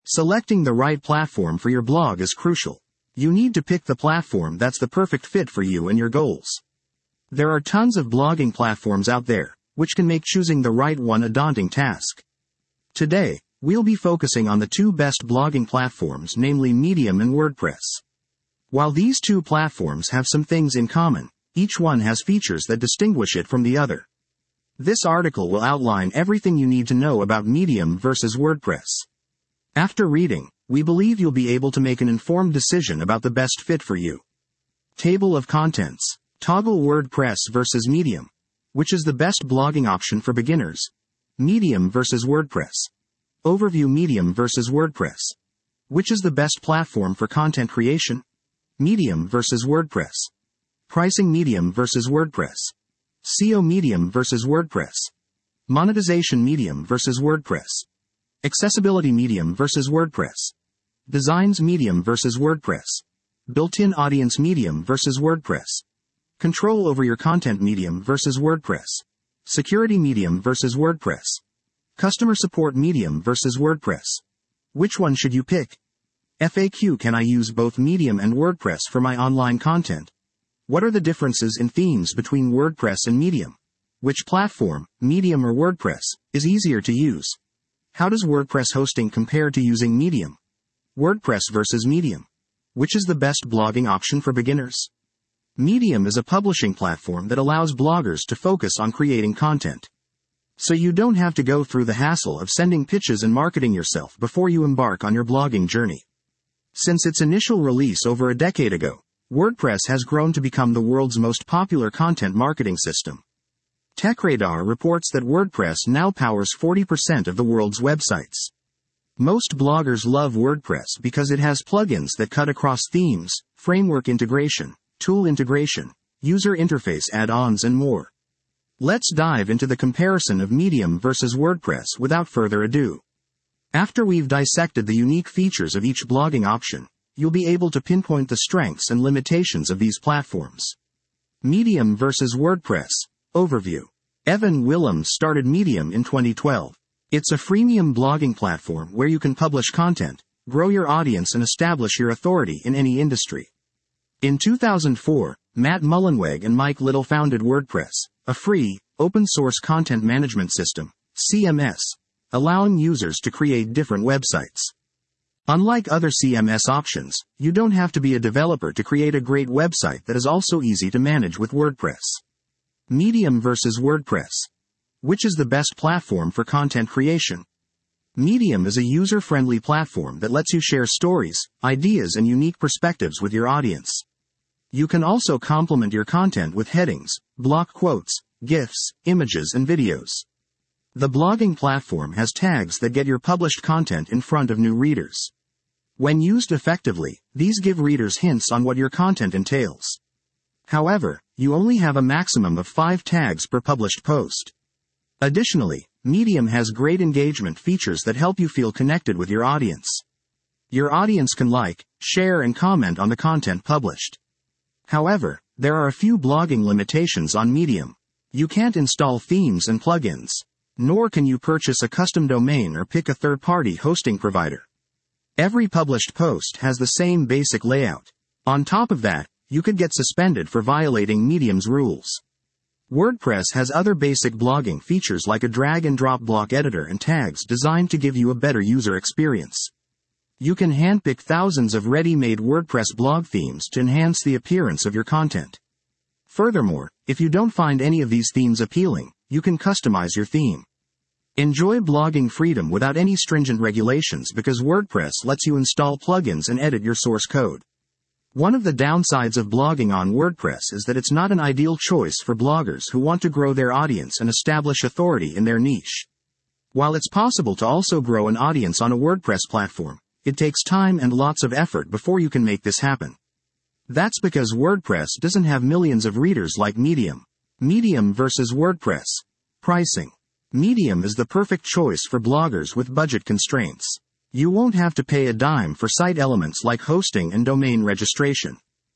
Selecting the right platform for your blog is crucial. You need to pick the platform that's the perfect fit for you and your goals. There are tons of blogging platforms out there, which can make choosing the right one a daunting task. Today, we'll be focusing on the two best blogging platforms, namely Medium and WordPress. While these two platforms have some things in common, each one has features that distinguish it from the other. This article will outline everything you need to know about Medium versus WordPress. After reading, we believe you'll be able to make an informed decision about the best fit for you. Table of contents. Toggle WordPress versus Medium. Which is the best blogging option for beginners? Medium versus WordPress. Overview. Medium versus WordPress. Which is the best platform for content creation? Medium versus WordPress. Pricing. Medium versus WordPress. SEO. Medium versus WordPress. Monetization. Medium versus WordPress. Accessibility. Medium versus WordPress. Designs. Medium versus WordPress. Built-in audience. Medium versus WordPress. Control over your content. Medium versus WordPress. Security. Medium versus WordPress. Customer support. Medium versus WordPress. Which one should you pick? FAQ. Can I use both Medium and WordPress for my online content? What are the differences in themes between WordPress and Medium? Which platform, Medium or WordPress, is easier to use? How does WordPress hosting compare to using Medium? WordPress versus Medium. Which is the best blogging option for beginners? Medium is a publishing platform that allows bloggers to focus on creating content. So you don't have to go through the hassle of sending pitches and marketing yourself before you embark on your blogging journey. Since its initial release over a decade ago, WordPress has grown to become the world's most popular content marketing system. TechRadar reports that WordPress now powers 40% of the world's websites. Most bloggers love WordPress because it has plugins that cut across themes, framework integration, tool integration, user interface add-ons and more. Let's dive into the comparison of Medium versus WordPress without further ado. After we've dissected the unique features of each blogging option, you'll be able to pinpoint the strengths and limitations of these platforms. Medium versus WordPress. Overview. Evan Willems started Medium in 2012. It's a freemium blogging platform where you can publish content, grow your audience and establish your authority in any industry. In 2004, Matt Mullenweg and Mike Little founded WordPress, a free, open-source content management system, CMS, allowing users to create different websites. Unlike other CMS options, you don't have to be a developer to create a great website that is also easy to manage with WordPress. Medium versus WordPress. Which is the best platform for content creation? Medium is a user-friendly platform that lets you share stories, ideas and unique perspectives with your audience. You can also complement your content with headings, block quotes, GIFs, images and videos. The blogging platform has tags that get your published content in front of new readers. When used effectively, these give readers hints on what your content entails. However, you only have a maximum of 5 tags per published post. Additionally, Medium has great engagement features that help you feel connected with your audience. Your audience can like, share and comment on the content published. However, there are a few blogging limitations on Medium. You can't install themes and plugins. Nor can you purchase a custom domain or pick a third-party hosting provider. Every published post has the same basic layout. On top of that, you could get suspended for violating Medium's rules. WordPress has other basic blogging features like a drag-and-drop block editor and tags designed to give you a better user experience. You can handpick thousands of ready-made WordPress blog themes to enhance the appearance of your content. Furthermore, if you don't find any of these themes appealing, you can customize your theme. Enjoy blogging freedom without any stringent regulations because WordPress lets you install plugins and edit your source code. One of the downsides of blogging on WordPress is that it's not an ideal choice for bloggers who want to grow their audience and establish authority in their niche. While it's possible to also grow an audience on a WordPress platform, it takes time and lots of effort before you can make this happen. That's because WordPress doesn't have millions of readers like Medium. Medium versus WordPress. Pricing. Medium is the perfect choice for bloggers with budget constraints. You won't have to pay a dime for site elements like hosting and domain registration.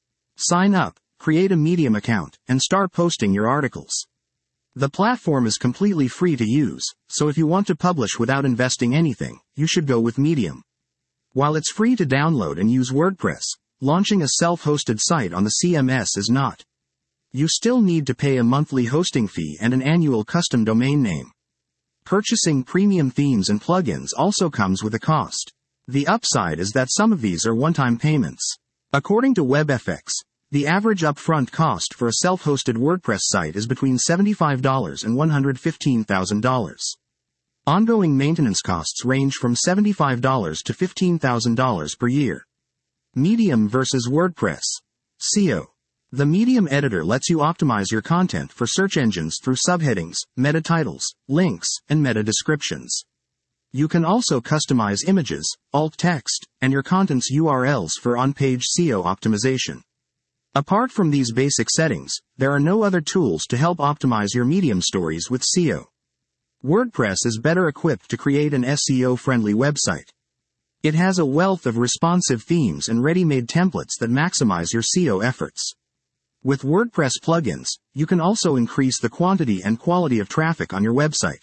Sign up, create a Medium account, and start posting your articles. The platform is completely free to use, so if you want to publish without investing anything, you should go with Medium. While it's free to download and use WordPress, launching a self-hosted site on the CMS is not. You still need to pay a monthly hosting fee and an annual custom domain name. Purchasing premium themes and plugins also comes with a cost. The upside is that some of these are one-time payments. According to WebFX, the average upfront cost for a self-hosted WordPress site is between $75 and $115,000. Ongoing maintenance costs range from $75 to $15,000 per year. Medium versus WordPress. SEO. The Medium editor lets you optimize your content for search engines through subheadings, meta titles, links, and meta descriptions. You can also customize images, alt text, and your content's URLs for on-page SEO optimization. Apart from these basic settings, there are no other tools to help optimize your Medium stories with SEO. WordPress is better equipped to create an SEO-friendly website. It has a wealth of responsive themes and ready-made templates that maximize your SEO efforts. With WordPress plugins, you can also increase the quantity and quality of traffic on your website.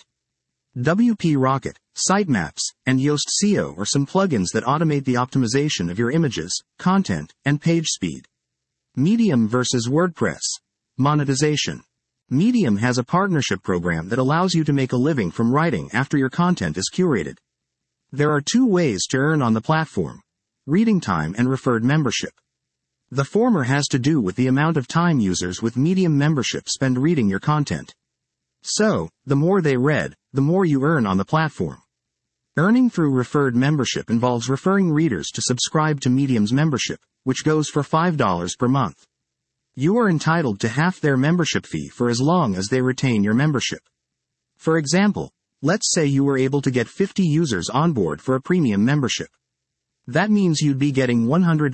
WP Rocket, Sitemaps, and Yoast SEO are some plugins that automate the optimization of your images, content, and page speed. Medium versus WordPress. Monetization. Medium has a partnership program that allows you to make a living from writing after your content is curated. There are two ways to earn on the platform: reading time and referred membership. The former has to do with the amount of time users with Medium membership spend reading your content. So, the more they read, the more you earn on the platform. Earning through referred membership involves referring readers to subscribe to Medium's membership, which goes for $5 per month. You are entitled to half their membership fee for as long as they retain your membership. For example, let's say you were able to get 50 users on board for a premium membership. That means you'd be getting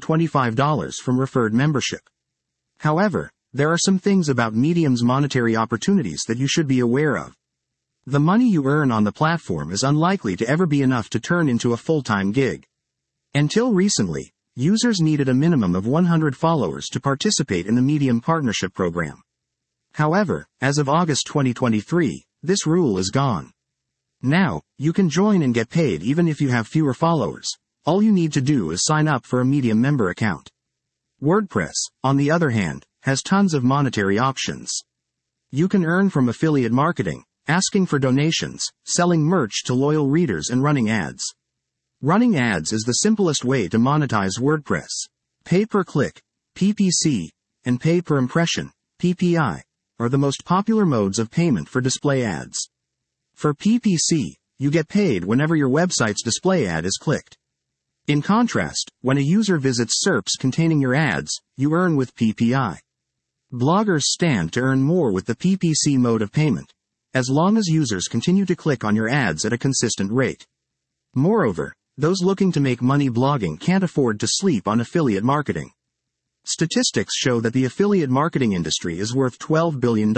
$125 from referred membership. However, there are some things about Medium's monetary opportunities that you should be aware of. The money you earn on the platform is unlikely to ever be enough to turn into a full-time gig. Until recently, users needed a minimum of 100 followers to participate in the Medium partnership program. However, as of August 2023, this rule is gone. Now, you can join and get paid even if you have fewer followers. All you need to do is sign up for a Medium member account. WordPress, on the other hand, has tons of monetary options. You can earn from affiliate marketing, asking for donations, selling merch to loyal readers, and running ads. Running ads is the simplest way to monetize WordPress. Pay-per-click, PPC, and pay-per-impression, PPI, are the most popular modes of payment for display ads. For PPC, you get paid whenever your website's display ad is clicked. In contrast, when a user visits SERPs containing your ads, you earn with PPI. Bloggers stand to earn more with the PPC mode of payment, as long as users continue to click on your ads at a consistent rate. Moreover, those looking to make money blogging can't afford to sleep on affiliate marketing. Statistics show that the affiliate marketing industry is worth $12 billion.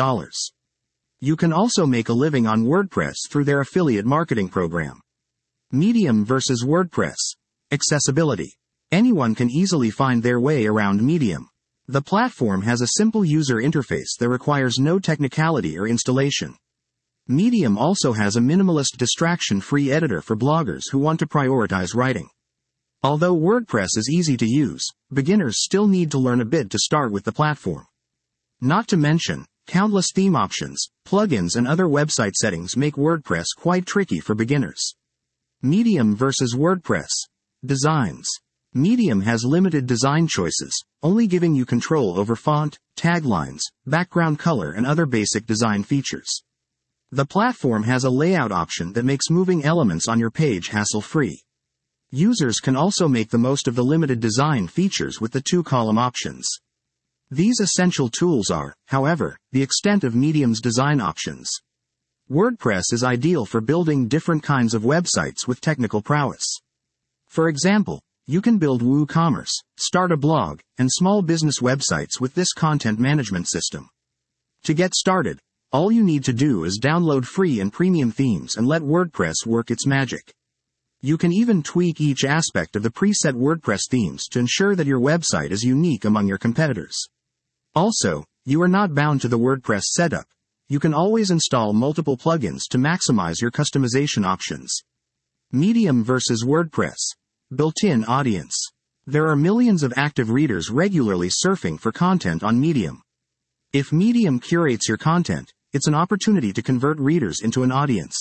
You can also make a living on WordPress through their affiliate marketing program. Medium versus WordPress. Accessibility. Anyone can easily find their way around Medium. The platform has a simple user interface that requires no technicality or installation. Medium also has a minimalist distraction-free editor for bloggers who want to prioritize writing. Although WordPress is easy to use, beginners still need to learn a bit to start with the platform. Not to mention, countless theme options, plugins, and other website settings make WordPress quite tricky for beginners. Medium versus WordPress. Designs. Medium has limited design choices, only giving you control over font, taglines, background color, and other basic design features. The platform has a layout option that makes moving elements on your page hassle-free. Users can also make the most of the limited design features with the two-column options. These essential tools are, however, the extent of Medium's design options. WordPress is ideal for building different kinds of websites with technical prowess. For example, you can build WooCommerce, start a blog, and small business websites with this content management system. To get started, all you need to do is download free and premium themes and let WordPress work its magic. You can even tweak each aspect of the preset WordPress themes to ensure that your website is unique among your competitors. Also, you are not bound to the WordPress setup. You can always install multiple plugins to maximize your customization options. Medium versus WordPress. Built-in audience. There are millions of active readers regularly surfing for content on Medium. If Medium curates your content, it's an opportunity to convert readers into an audience.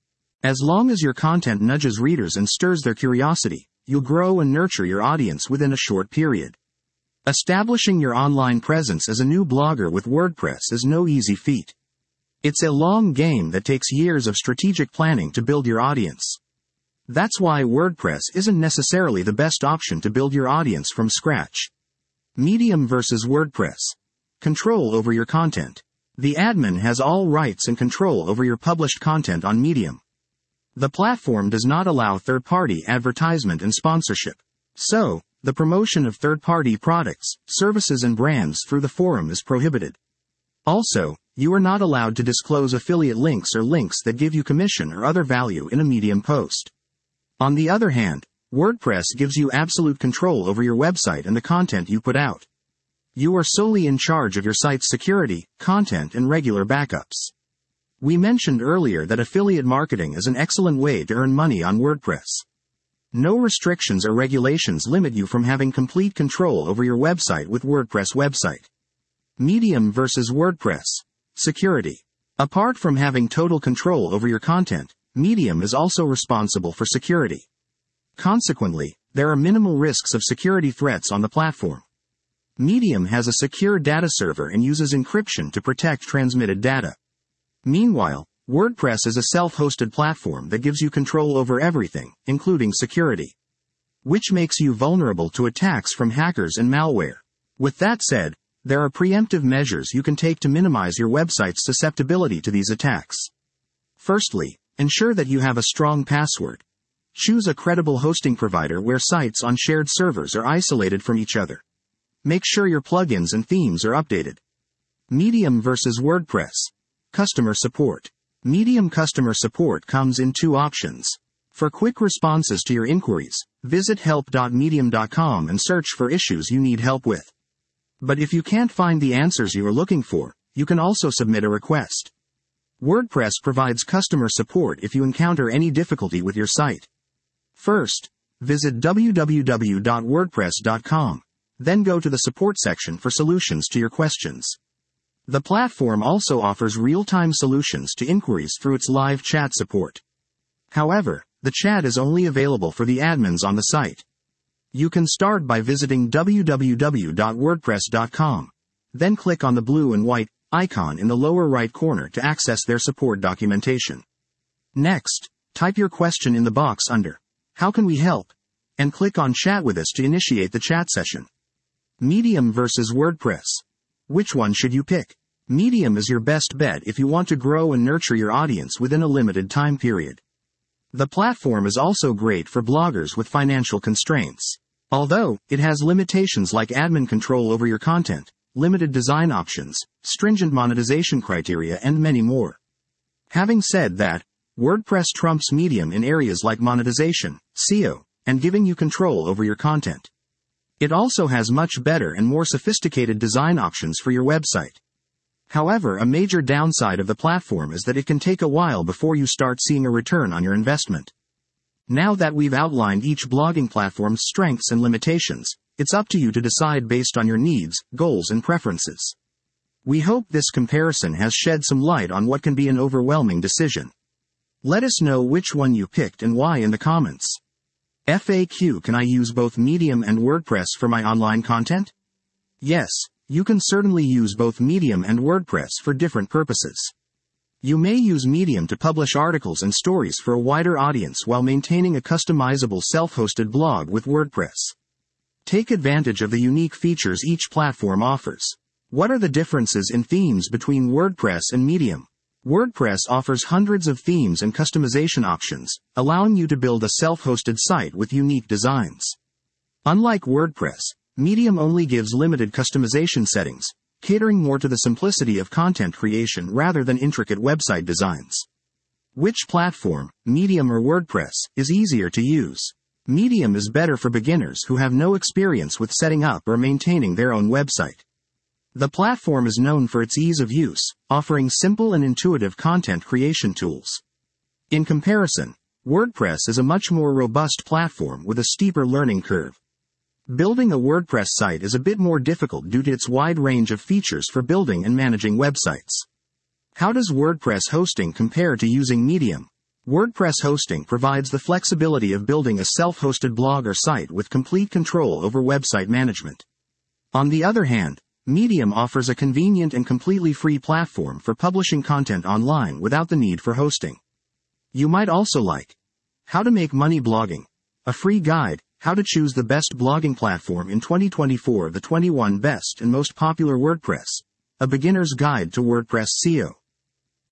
As long as your content nudges readers and stirs their curiosity, you'll grow and nurture your audience within a short period. Establishing your online presence as a new blogger with WordPress is no easy feat. It's a long game that takes years of strategic planning to build your audience. That's why WordPress isn't necessarily the best option to build your audience from scratch. Medium versus WordPress. Control over your content. The admin has all rights and control over your published content on Medium. The platform does not allow third-party advertisement and sponsorship. So, the promotion of third-party products, services and brands through the forum is prohibited. Also, you are not allowed to disclose affiliate links or links that give you commission or other value in a Medium post. On the other hand, WordPress gives you absolute control over your website and the content you put out. You are solely in charge of your site's security, content, and regular backups. We mentioned earlier that affiliate marketing is an excellent way to earn money on WordPress. No restrictions or regulations limit you from having complete control over your website with WordPress website. Medium versus WordPress. Security. Apart from having total control over your content, Medium is also responsible for security. Consequently, there are minimal risks of security threats on the platform. Medium has a secure data server and uses encryption to protect transmitted data. Meanwhile, WordPress is a self-hosted platform that gives you control over everything, including security, which makes you vulnerable to attacks from hackers and malware. With that said, there are preemptive measures you can take to minimize your website's susceptibility to these attacks. Firstly, ensure that you have a strong password. Choose a credible hosting provider where sites on shared servers are isolated from each other. Make sure your plugins and themes are updated. Medium versus WordPress. Customer support. Medium customer support comes in two options. For quick responses to your inquiries, visit help.medium.com and search for issues you need help with. But if you can't find the answers you are looking for, you can also submit a request. WordPress provides customer support if you encounter any difficulty with your site. First, visit www.wordpress.com. Then go to the support section for solutions to your questions. The platform also offers real-time solutions to inquiries through its live chat support. However, the chat is only available for the admins on the site. You can start by visiting www.wordpress.com. Then click on the blue and white icon in the lower right corner to access their support documentation. Next, type your question in the box under "How can we help?" and click on Chat with us to initiate the chat session. Medium versus WordPress. Which one should you pick? Medium is your best bet if you want to grow and nurture your audience within a limited time period. The platform is also great for bloggers with financial constraints. Although, it has limitations like admin control over your content, limited design options, stringent monetization criteria, and many more. Having said that, WordPress trumps Medium in areas like monetization, SEO, and giving you control over your content. It also has much better and more sophisticated design options for your website. However, a major downside of the platform is that it can take a while before you start seeing a return on your investment. Now that we've outlined each blogging platform's strengths and limitations, it's up to you to decide based on your needs, goals, and preferences. We hope this comparison has shed some light on what can be an overwhelming decision. Let us know which one you picked and why in the comments. FAQ: Can I use both Medium and WordPress for my online content? Yes, you can certainly use both Medium and WordPress for different purposes. You may use Medium to publish articles and stories for a wider audience while maintaining a customizable self-hosted blog with WordPress. Take advantage of the unique features each platform offers. What are the differences in themes between WordPress and Medium? WordPress offers hundreds of themes and customization options, allowing you to build a self-hosted site with unique designs. Unlike WordPress, Medium only gives limited customization settings, catering more to the simplicity of content creation rather than intricate website designs. Which platform, Medium or WordPress, is easier to use? Medium is better for beginners who have no experience with setting up or maintaining their own website. The platform is known for its ease of use, offering simple and intuitive content creation tools. In comparison, WordPress is a much more robust platform with a steeper learning curve. Building a WordPress site is a bit more difficult due to its wide range of features for building and managing websites. How does WordPress hosting compare to using Medium? WordPress hosting provides the flexibility of building a self-hosted blog or site with complete control over website management. On the other hand, Medium offers a convenient and completely free platform for publishing content online without the need for hosting. You might also like How to Make Money Blogging, a free guide, How to Choose the Best Blogging Platform in 2024, the 21 Best and Most Popular WordPress, a beginner's guide to WordPress SEO.